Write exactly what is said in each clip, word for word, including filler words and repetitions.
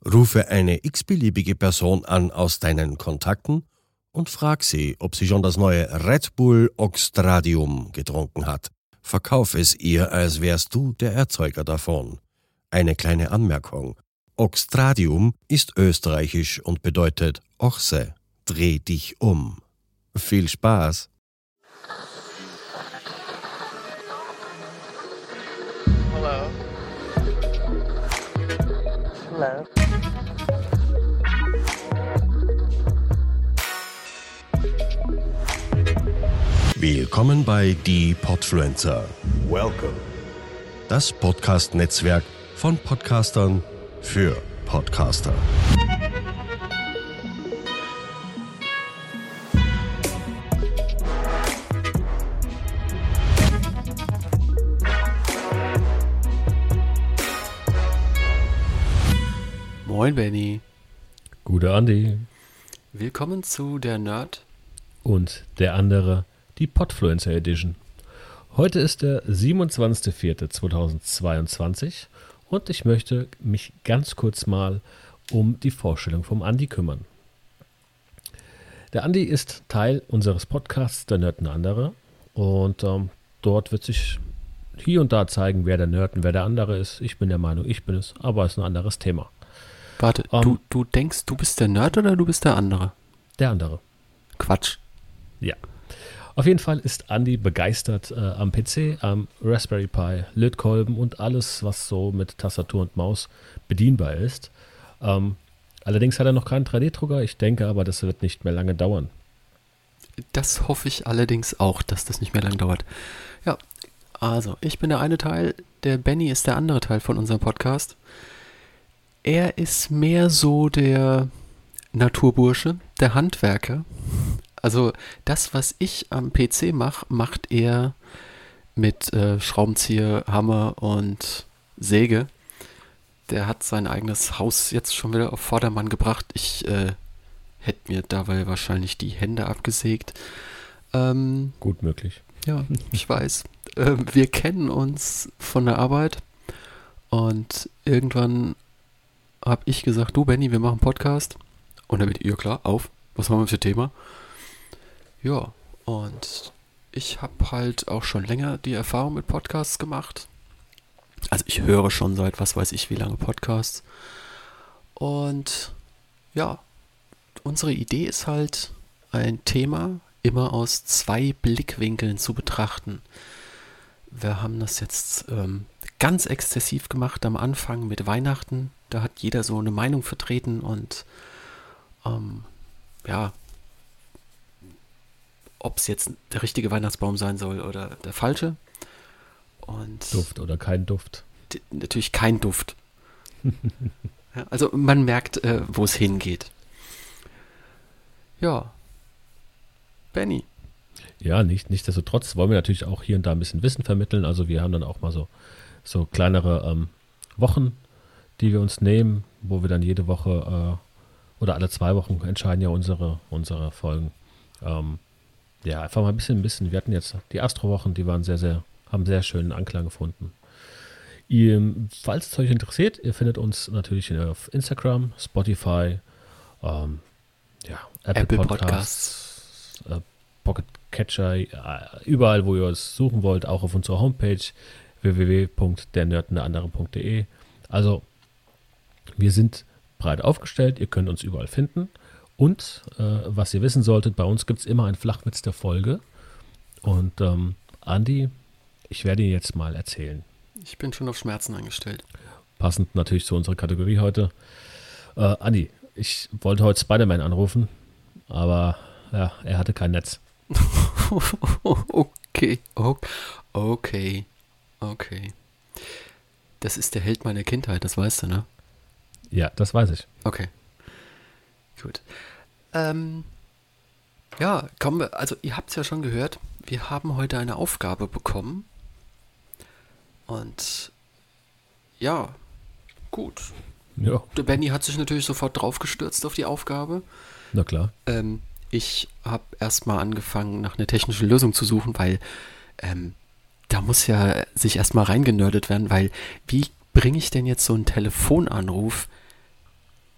Rufe eine x-beliebige Person an aus deinen Kontakten und frag sie, ob sie schon das neue Red Bull Oxtradium getrunken hat. Verkauf es ihr, als wärst du der Erzeuger davon. Eine kleine Anmerkung. Oxtradium ist österreichisch und bedeutet Ochse, dreh dich um. Viel Spaß! Hello. Hello. Willkommen bei Die Podfluencer. Welcome. Das Podcast-Netzwerk von Podcastern für Podcaster. Moin Benny. Gute Andi. Willkommen zu der Nerd. Und der andere, die Podfluencer Edition. Heute ist der siebenundzwanzigster vierte zweitausendzweiundzwanzig und ich möchte mich ganz kurz mal um die Vorstellung vom Andi kümmern. Der Andi ist Teil unseres Podcasts Der Nerd und der andere und ähm, dort wird sich hier und da zeigen, wer der Nerd und wer der andere ist. Ich bin der Meinung, ich bin es, aber es ist ein anderes Thema. Warte, Um, du, du denkst, du bist der Nerd oder du bist der andere? Der andere. Quatsch. Ja. Auf jeden Fall ist Andi begeistert äh, am P C, am Raspberry Pi, Lötkolben und alles, was so mit Tastatur und Maus bedienbar ist. Ähm, allerdings hat er noch keinen drei D-Drucker. Ich denke aber, das wird nicht mehr lange dauern. Das hoffe ich allerdings auch, dass das nicht mehr lang dauert. Ja, also, ich bin der eine Teil, der Benny ist der andere Teil von unserem Podcast. Er ist mehr so der Naturbursche, der Handwerker. Also das, was ich am P C mache, macht er mit äh, Schraubenzieher, Hammer und Säge. Der hat sein eigenes Haus jetzt schon wieder auf Vordermann gebracht. Ich äh, hätte mir dabei wahrscheinlich die Hände abgesägt. Ähm, Gut möglich. ja, ich weiß. Äh, wir kennen uns von der Arbeit und irgendwann habe ich gesagt, du Benny, wir machen einen Podcast. Und dann wird ihr klar, auf, was machen wir für ein Thema? Ja, und ich habe halt auch schon länger die Erfahrung mit Podcasts gemacht. Also ich höre schon seit was weiß ich wie lange Podcasts. Und ja, unsere Idee ist halt, ein Thema immer aus zwei Blickwinkeln zu betrachten. Wir haben das jetzt ähm, ganz exzessiv gemacht am Anfang mit Weihnachten. Da hat jeder so eine Meinung vertreten und ähm, ja, ob es jetzt der richtige Weihnachtsbaum sein soll oder der falsche. Und Duft oder kein Duft. d- natürlich kein Duft. Ja, also man merkt, äh, wo es hingeht. Ja. Benny. Ja, nicht, nichtsdestotrotz wollen wir natürlich auch hier und da ein bisschen Wissen vermitteln. Also wir haben dann auch mal so, so kleinere ähm, Wochen, die wir uns nehmen, wo wir dann jede Woche äh, oder alle zwei Wochen entscheiden ja unsere, unsere Folgen. Ähm, ja, einfach mal ein bisschen, ein bisschen. Wir hatten jetzt die Astro-Wochen, die waren sehr, sehr, haben sehr schönen Anklang gefunden. Ihr, falls es euch interessiert, ihr findet uns natürlich auf Instagram, Spotify, ähm, ja, Apple, Apple Podcasts, äh, Pocket Catcher, äh, überall, wo ihr es suchen wollt, auch auf unserer Homepage w w w punkt der nerd und der andere punkt d e. Also, wir sind breit aufgestellt, ihr könnt uns überall finden. Und, äh, was ihr wissen solltet, bei uns gibt es immer einen Flachwitz der Folge. Und, ähm, Andi, ich werde ihn jetzt mal erzählen. Ich bin schon auf Schmerzen eingestellt. Passend natürlich zu unserer Kategorie heute. Äh, Andi, ich wollte heute Spider-Man anrufen, aber ja, er hatte kein Netz. okay, okay, okay, okay. Das ist der Held meiner Kindheit, das weißt du, ne? Ja, das weiß ich. Okay. Gut. Ähm, ja, kommen wir, also ihr habt es ja schon gehört, wir haben heute eine Aufgabe bekommen. Und ja, gut. Ja, Der Benny hat sich natürlich sofort draufgestürzt auf die Aufgabe. na klar. Ähm, ich habe erstmal angefangen, nach einer technischen Lösung zu suchen, weil ähm, da muss ja sich erstmal reingenördet werden, weil wie bringe ich denn jetzt so einen Telefonanruf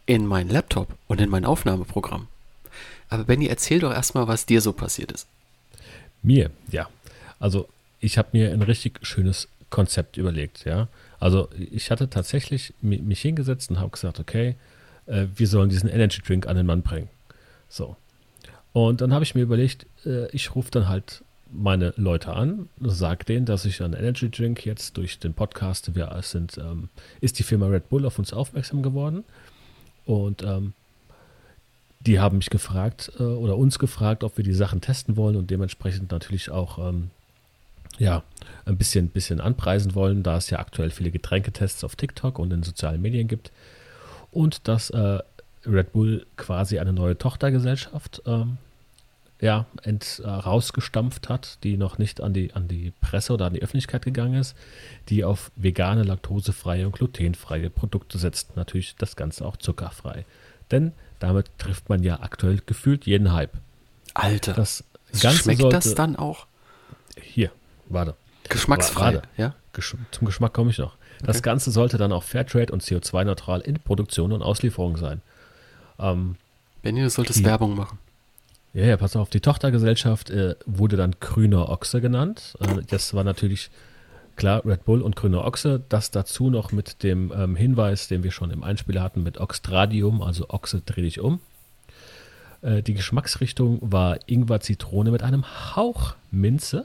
in meinen Laptop und in mein Aufnahmeprogramm. Aber Benny, erzähl doch erstmal, was dir so passiert ist. Mir, ja. Also ich habe mir ein richtig schönes Konzept überlegt, ja. Also ich hatte tatsächlich mi- mich hingesetzt und habe gesagt, okay, äh, wir sollen diesen Energy Drink an den Mann bringen. So. Und dann habe ich mir überlegt, äh, ich rufe dann halt meine Leute an, sage denen, dass ich einen Energy Drink jetzt durch den Podcast, wir sind, ähm, ist die Firma Red Bull auf uns aufmerksam geworden. Und ähm, die haben mich gefragt äh, oder uns gefragt, ob wir die Sachen testen wollen und dementsprechend natürlich auch ähm, ja, ein bisschen, bisschen anpreisen wollen, da es ja aktuell viele Getränketests auf TikTok und in sozialen Medien gibt. Und dass äh, Red Bull quasi eine neue Tochtergesellschaft ähm, ja, ent, äh, rausgestampft hat, die noch nicht an die, an die Presse oder an die Öffentlichkeit gegangen ist, die auf vegane, laktosefreie und glutenfreie Produkte setzt. Natürlich das Ganze auch zuckerfrei. Denn damit trifft man ja aktuell gefühlt jeden Hype. Alter, Das Ganze schmeckt sollte, das dann auch Hier, warte. geschmacksfrei? Warte. Ja? Gesch- Zum Geschmack komme ich noch. Das Okay. Ganze sollte dann auch Fairtrade und C O zwei neutral in Produktion und Auslieferung sein. Ähm, Benny, du solltest Die- Werbung machen. ja, ja, pass auf, die Tochtergesellschaft äh, wurde dann Grüner Ochse genannt. Äh, das war natürlich klar, Red Bull und Grüner Ochse. Das dazu noch mit dem ähm, Hinweis, den wir schon im Einspieler hatten, mit Oxtradium, also Ochse dreh dich um. Äh, die Geschmacksrichtung war Ingwer-Zitrone mit einem Hauch Minze.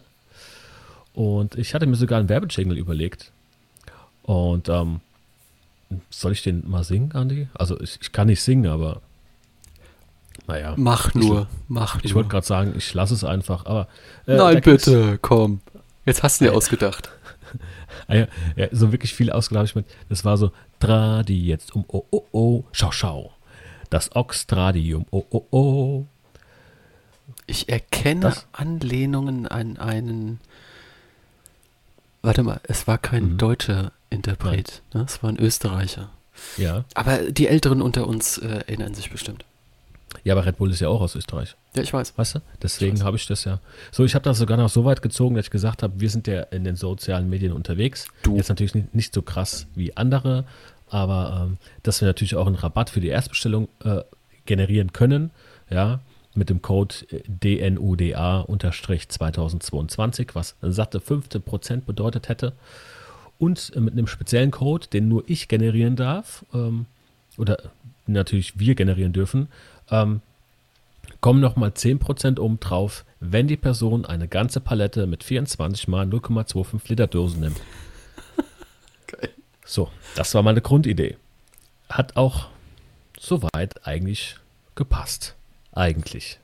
Und ich hatte mir sogar einen Werbejingle überlegt. Und ähm, soll ich den mal singen, Andi? Also ich, ich kann nicht singen, aber naja. Mach nur, mach Ich nur. wollte gerade sagen, ich lasse es einfach, aber äh, Nein, da ging's- bitte, komm. Jetzt hast du dir ausgedacht. Ah ja, ja, so wirklich viel ausgedacht ich mit. Das war so, Tradi jetzt um, oh, oh, oh, schau, schau. Das Oxtradium, oh, oh, oh. Ich erkenne Das- Anlehnungen an einen. Warte mal, es war kein Mhm. deutscher Interpret, ne? Es war ein Österreicher. Ja. Aber die Älteren unter uns äh, erinnern sich bestimmt. Ja, aber Red Bull ist ja auch aus Österreich, Ja, ich weiß. weißt du? Deswegen Ich weiß. habe ich das ja. So, ich habe das sogar noch so weit gezogen, dass ich gesagt habe, wir sind ja in den sozialen Medien unterwegs. Du. Jetzt natürlich nicht, nicht so krass wie andere, aber ähm, dass wir natürlich auch einen Rabatt für die Erstbestellung äh, generieren können, ja, mit dem Code D N U D A zweitausendzweiundzwanzig, was satte fünfzehn Prozent bedeutet hätte. Und äh, mit einem speziellen Code, den nur ich generieren darf, ähm, oder natürlich wir generieren dürfen, ähm, kommen nochmal zehn Prozent oben drauf, wenn die Person eine ganze Palette mit vierundzwanzig mal null Komma fünfundzwanzig Liter Dosen nimmt. Geil. So, das war meine Grundidee. Hat auch soweit eigentlich gepasst. Eigentlich.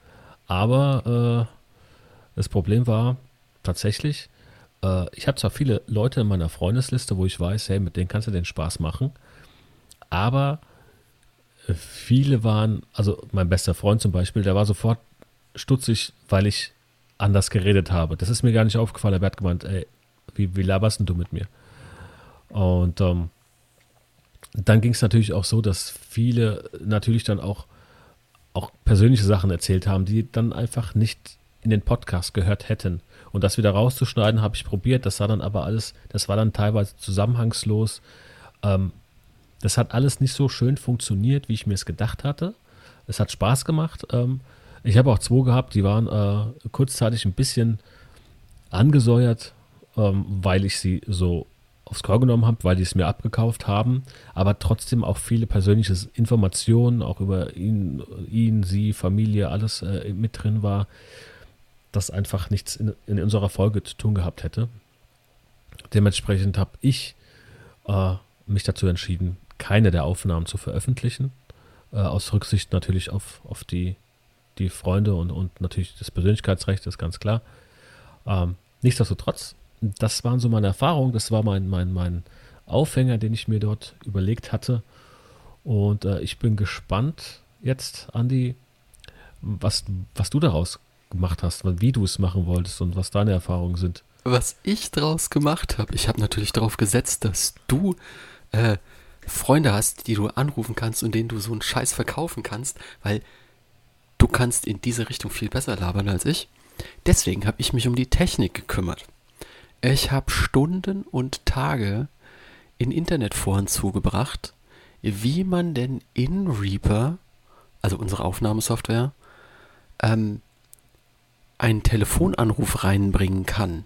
Aber äh, das Problem war tatsächlich, äh, ich habe zwar viele Leute in meiner Freundesliste, wo ich weiß, hey, mit denen kannst du den Spaß machen, aber äh, viele waren, also mein bester Freund zum Beispiel, der war sofort stutzig, weil ich anders geredet habe. Das ist mir gar nicht aufgefallen, aber er hat gemeint, ey, wie, wie laberst denn du mit mir? Und ähm, dann ging es natürlich auch so, dass viele natürlich dann auch, auch persönliche Sachen erzählt haben, die dann einfach nicht in den Podcast gehört hätten. Und das wieder rauszuschneiden, habe ich probiert. Das war dann aber alles, das war dann teilweise zusammenhangslos. Ähm, das hat alles nicht so schön funktioniert, wie ich mir es gedacht hatte. Es hat Spaß gemacht. Ähm, ich habe auch zwei gehabt, die waren äh, kurzzeitig ein bisschen angesäuert, ähm, weil ich sie so aufs Korn genommen habe, weil die es mir abgekauft haben, aber trotzdem auch viele persönliche Informationen, auch über ihn, ihn sie, Familie, alles äh, mit drin war, das einfach nichts in, in unserer Folge zu tun gehabt hätte. Dementsprechend habe ich äh, mich dazu entschieden, keine der Aufnahmen zu veröffentlichen, äh, aus Rücksicht natürlich auf, auf die, die Freunde und, und natürlich das Persönlichkeitsrecht, ist ganz klar. Ähm, nichtsdestotrotz, das waren so meine Erfahrungen, das war mein, mein, mein Aufhänger, den ich mir dort überlegt hatte. Und äh, ich bin gespannt jetzt, Andi, was, was du daraus gemacht hast, wie du es machen wolltest und was deine Erfahrungen sind. Was ich draus gemacht habe, ich habe natürlich darauf gesetzt, dass du äh, Freunde hast, die du anrufen kannst und denen du so einen Scheiß verkaufen kannst, weil du kannst in diese Richtung viel besser labern als ich. Deswegen habe ich mich um die Technik gekümmert. Ich habe Stunden und Tage in Internetforen zugebracht, wie man denn in Reaper, also unsere Aufnahmesoftware, ähm, einen Telefonanruf reinbringen kann.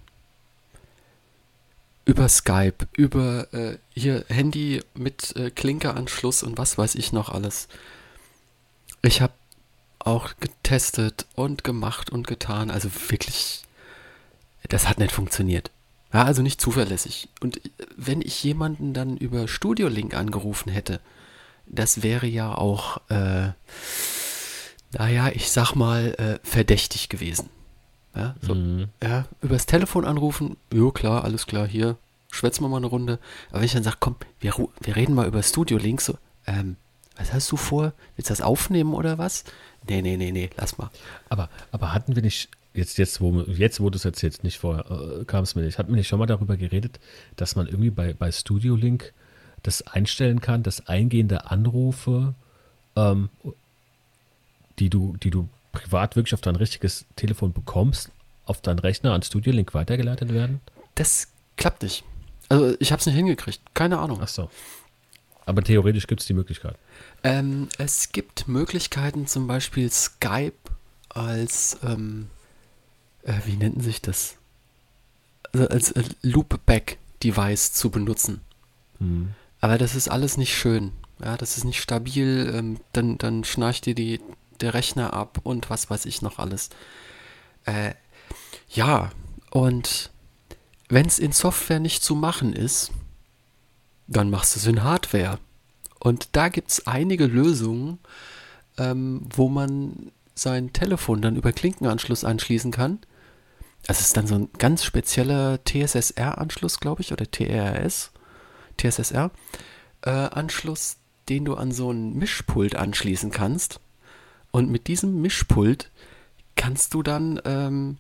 Über Skype, über äh, hier Handy mit äh, Klinkeranschluss und was weiß ich noch alles. Ich habe auch getestet und gemacht und getan. Also wirklich, das hat nicht funktioniert. Ja, also nicht zuverlässig. Und wenn ich jemanden dann über Studio Link angerufen hätte, das wäre ja auch, äh, naja, ich sag mal, äh, verdächtig gewesen. Ja, so, Mhm. ja, übers Telefon anrufen, jo klar, alles klar, hier, schwätzen wir mal eine Runde. Aber wenn ich dann sage, komm, wir, ru- wir reden mal über Studio Link, so, ähm, was hast du vor? Willst du das aufnehmen oder was? Nee, nee, nee, nee, lass mal. Aber, aber hatten wir nicht, jetzt, jetzt, wo, jetzt, wo du es erzählst, nicht vorher, äh, kam es mir nicht, hatten wir nicht schon mal darüber geredet, dass man irgendwie bei, bei Studio Link das einstellen kann, dass eingehende Anrufe, ähm, die du, die du privat wirklich auf dein richtiges Telefon bekommst, auf deinen Rechner an Studio Link weitergeleitet werden? Das klappt nicht. Also ich habe es nicht hingekriegt, keine Ahnung. Ach so. Aber theoretisch gibt es die Möglichkeit. Ähm, es gibt Möglichkeiten, zum Beispiel Skype als, ähm, äh, wie nennt sich das? Also als äh, Loopback-Device zu benutzen. Hm. Aber das ist alles nicht schön. Ja, das ist nicht stabil. Ähm, dann, dann schnarcht dir die, der Rechner ab und was weiß ich noch alles. Äh, ja, und wenn es in Software nicht zu machen ist, dann machst du es in Hardware. Und da gibt es einige Lösungen, ähm, wo man sein Telefon dann über Klinkenanschluss anschließen kann. Also es ist dann so ein ganz spezieller T S S R-Anschluss, glaube ich, oder T R S, T S S R-Anschluss, den du an so ein Mischpult anschließen kannst. Und mit diesem Mischpult kannst du dann ähm,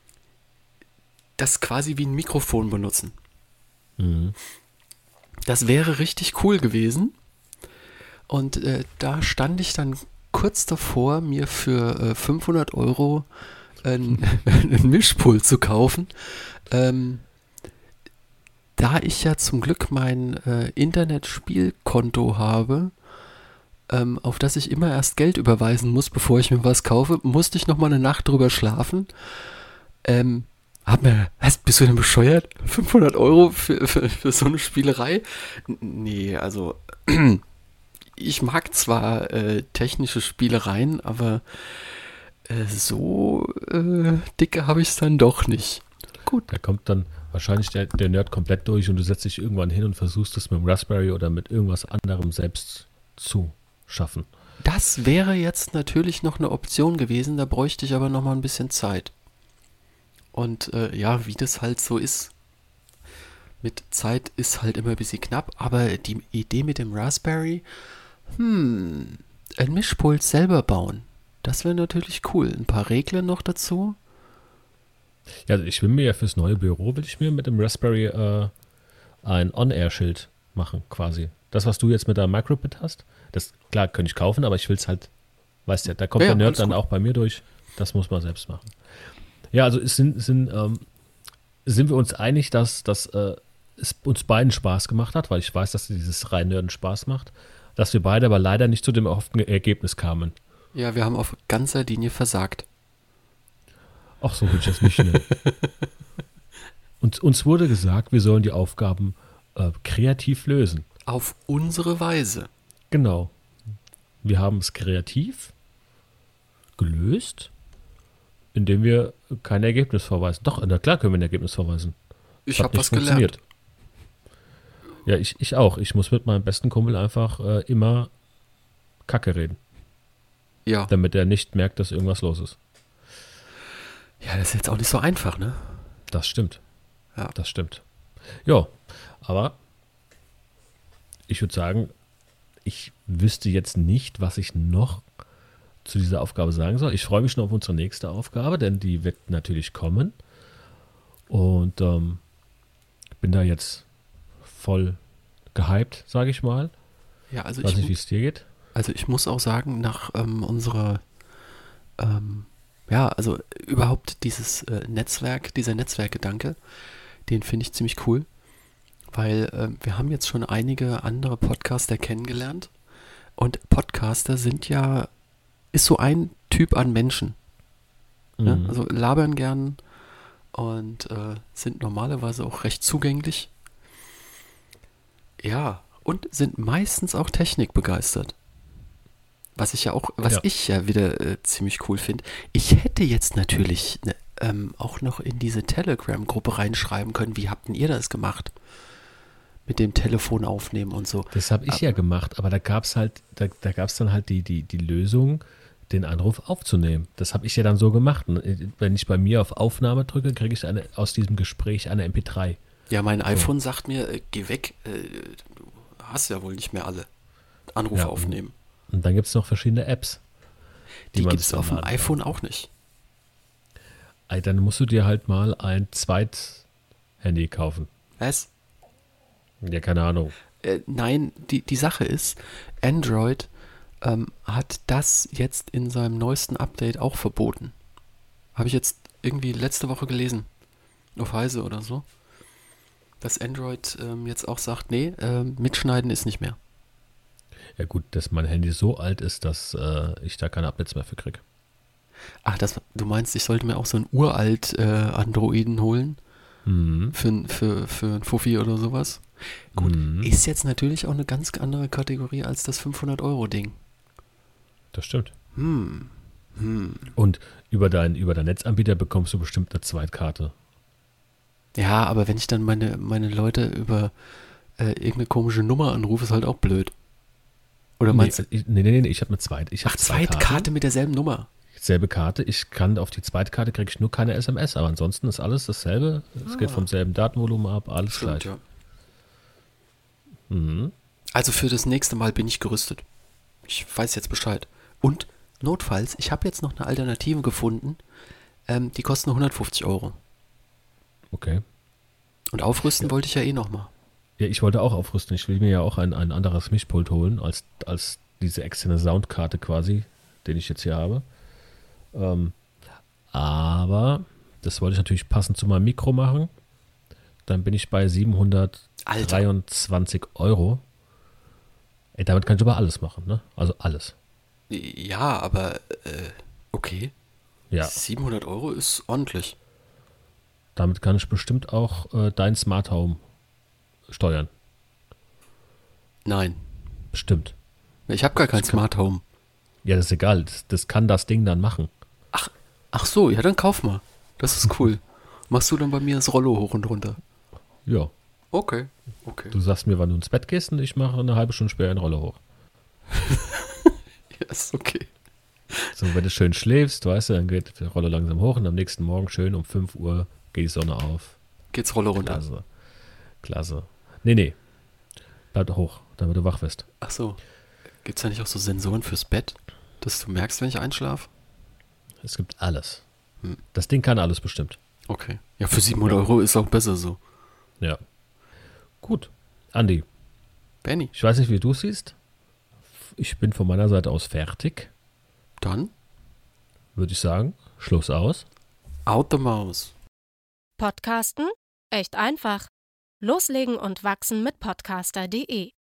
das quasi wie ein Mikrofon benutzen. Mhm. Das wäre richtig cool gewesen. Und äh, da stand ich dann kurz davor, mir für äh, fünfhundert Euro ein, ein Mischpult zu kaufen. Ähm, da ich ja zum Glück mein äh, Internetspielkonto habe, ähm, auf das ich immer erst Geld überweisen muss, bevor ich mir was kaufe, musste ich noch mal eine Nacht drüber schlafen. Ähm, hab mir, was, bist du denn bescheuert? fünfhundert Euro für, für, für so eine Spielerei? N- Nee, also ich mag zwar äh, technische Spielereien, aber äh, so äh, dicke habe ich es dann doch nicht. Gut. Da kommt dann wahrscheinlich der, der Nerd komplett durch und du setzt dich irgendwann hin und versuchst es mit dem Raspberry oder mit irgendwas anderem selbst zu schaffen. Das wäre jetzt natürlich noch eine Option gewesen, da bräuchte ich aber noch mal ein bisschen Zeit. Und äh, ja, wie das halt so ist, mit Zeit ist halt immer ein bisschen knapp, aber die Idee mit dem Raspberry, hm, ein Mischpult selber bauen, das wäre natürlich cool. Ein paar Regler noch dazu. Ja, also ich will mir ja fürs neue Büro, will ich mir mit dem Raspberry äh, ein On-Air-Schild machen, quasi. Das, was du jetzt mit der Microbit hast, das, klar, könnte ich kaufen, aber ich will es halt, weißt du, da kommt Ja, der Nerd alles dann gut. auch bei mir durch. Das muss man selbst machen. Ja, also es sind, sind, ähm, sind wir uns einig, dass, dass äh, es uns beiden Spaß gemacht hat, weil ich weiß, dass dieses rein Nerden Spaß macht, dass wir beide aber leider nicht zu dem erhofften Ergebnis kamen. Ja, wir haben auf ganzer Linie versagt. Ach, so will ich das nicht nennen. Und uns wurde gesagt, wir sollen die Aufgaben äh, kreativ lösen. Auf unsere Weise. Genau. Wir haben es kreativ gelöst, indem wir kein Ergebnis vorweisen. Doch, na klar können wir ein Ergebnis vorweisen. Ich Hat habe nicht was gelernt. Ja, ich, ich auch. Ich muss mit meinem besten Kumpel einfach äh, immer Kacke reden, Ja. damit er nicht merkt, dass irgendwas los ist. Ja, das ist jetzt auch nicht so einfach, ne? Das stimmt. Ja. Das stimmt. Ja, aber ich würde sagen, ich wüsste jetzt nicht, was ich noch zu dieser Aufgabe sagen soll. Ich freue mich schon auf unsere nächste Aufgabe, denn die wird natürlich kommen. Und ähm, bin da jetzt voll gehypt, sage ich mal. Ja, also Weiß ich, nicht, wie es dir geht. also ich muss auch sagen, nach ähm, unserer, ähm, ja, also überhaupt dieses äh, Netzwerk, dieser Netzwerkgedanke, den finde ich ziemlich cool. Weil äh, wir haben jetzt schon einige andere Podcaster kennengelernt und Podcaster sind ja, ist so ein Typ an Menschen. Mhm. Ne? Also labern gern und äh, sind normalerweise auch recht zugänglich. Ja, und sind meistens auch technikbegeistert. Was ich ja auch, was Ja. ich ja wieder äh, ziemlich cool finde. Ich hätte jetzt natürlich ne, ähm, auch noch in diese Telegram-Gruppe reinschreiben können, wie habt denn ihr das gemacht? Mit dem Telefon aufnehmen und so. Das habe ich Aber- ja gemacht, aber da gab es halt, da, da gab es dann halt die, die, die Lösung, den Anruf aufzunehmen. Das habe ich ja dann so gemacht. Wenn ich bei mir auf Aufnahme drücke, kriege ich eine, aus diesem Gespräch eine M P drei. Ja, mein iPhone sagt mir, äh, geh weg, äh, du hast ja wohl nicht mehr alle. Anrufe Ja, aufnehmen. Und dann gibt es noch verschiedene Apps. Die man gibt sich es dann auf dem laden iPhone auch nicht. kann. Dann musst du dir halt mal ein Zweit-Handy kaufen. Was? Ja, keine Ahnung. Äh, nein, die, die Sache ist, Android ähm, hat das jetzt in seinem neuesten Update auch verboten. Habe ich jetzt irgendwie letzte Woche gelesen. Auf Heise oder so. Dass Android ähm, jetzt auch sagt, nee, ähm, mitschneiden ist nicht mehr. Ja gut, dass mein Handy so alt ist, dass äh, ich da keine Updates mehr für kriege. Ach, das, du meinst, ich sollte mir auch so einen uralt äh, Androiden holen? Mhm. Für, für, für ein Fuffi oder sowas? Gut, Mhm. ist jetzt natürlich auch eine ganz andere Kategorie als das fünfhundert-Euro-Ding. Das stimmt. Hm. Hm. Und über deinen über dein Netzanbieter bekommst du bestimmt eine Zweitkarte. Ja, aber wenn ich dann meine, meine Leute über äh, irgendeine komische Nummer anrufe, ist halt auch blöd. Oder Nee, meinst du? ich, nee, nee, nee, ich habe eine Zweit. Ich hab Ach, zwei Zweitkarte Karten. mit derselben Nummer. Selbe Karte. Ich kann auf die Zweitkarte kriege ich nur keine S M S, aber ansonsten ist alles dasselbe. Es geht Ah. vom selben Datenvolumen ab, alles Stimmt, gleich. ja. Mhm. Also für das nächste Mal bin ich gerüstet. Ich weiß jetzt Bescheid. Und notfalls, ich habe jetzt noch eine Alternative gefunden. Ähm, die kosten nur hundertfünfzig Euro. Okay. Und aufrüsten Ja. wollte ich ja eh nochmal. Ja, ich wollte auch aufrüsten. Ich will mir ja auch ein, ein anderes Mischpult holen, als, als diese externe Soundkarte quasi, den ich jetzt hier habe. Ähm, aber das wollte ich natürlich passend zu meinem Mikro machen. Dann bin ich bei siebenhundertdreiundzwanzig Euro. Ey, damit kann ich aber alles machen, ne? Also alles. Ja, aber äh, okay. Ja, siebenhundert Euro ist ordentlich. damit kann ich bestimmt auch äh, dein Smart Home steuern. Nein, Bestimmt. ich habe gar kein Das kann- Smart Home. Ja, das ist egal. Das, das kann das Ding dann machen. Ach so, ja, dann kauf mal. Das ist cool. Machst du dann bei mir das Rollo hoch und runter? Ja, Okay, okay. du sagst mir, wann du ins Bett gehst und ich mache eine halbe Stunde später eine Rolle hoch. Ja, ist okay. So, wenn du schön schläfst, weißt du, dann geht die Rolle langsam hoch und am nächsten Morgen schön um fünf Uhr geht die Sonne auf. Geht's Rollo runter. Klasse. Klasse. Nee, nee. Bleib hoch, damit du wach wirst. Ach so. Gibt's da nicht auch so Sensoren fürs Bett, dass du merkst, wenn ich einschlafe? Es gibt alles. Hm. Das Ding kann alles bestimmt. Okay. Ja, für siebenhundert Euro ist auch besser so. Ja. Gut. Andi, Benny, ich weiß nicht, wie du es siehst. Ich bin von meiner Seite aus fertig. dann Würde ich sagen, Schluss aus. out the mouse. Podcasten? Echt einfach. Loslegen und wachsen mit podcaster punkt de